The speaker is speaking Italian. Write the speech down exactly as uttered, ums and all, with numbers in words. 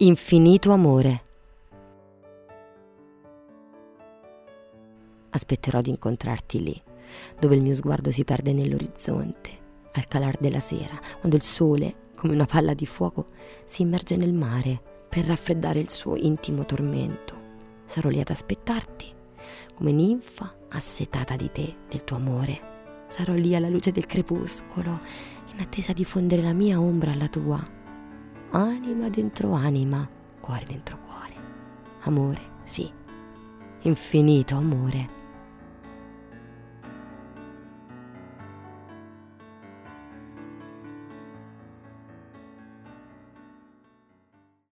Infinito amore. Aspetterò di incontrarti lì, dove il mio sguardo si perde nell'orizzonte, al calar della sera, quando il sole, come una palla di fuoco, si immerge nel mare per raffreddare il suo intimo tormento. Sarò lì ad aspettarti, come ninfa assetata di te, del tuo amore. Sarò lì alla luce del crepuscolo, in attesa di fondere la mia ombra alla tua. Anima dentro anima, cuore dentro cuore. Amore, sì, infinito amore.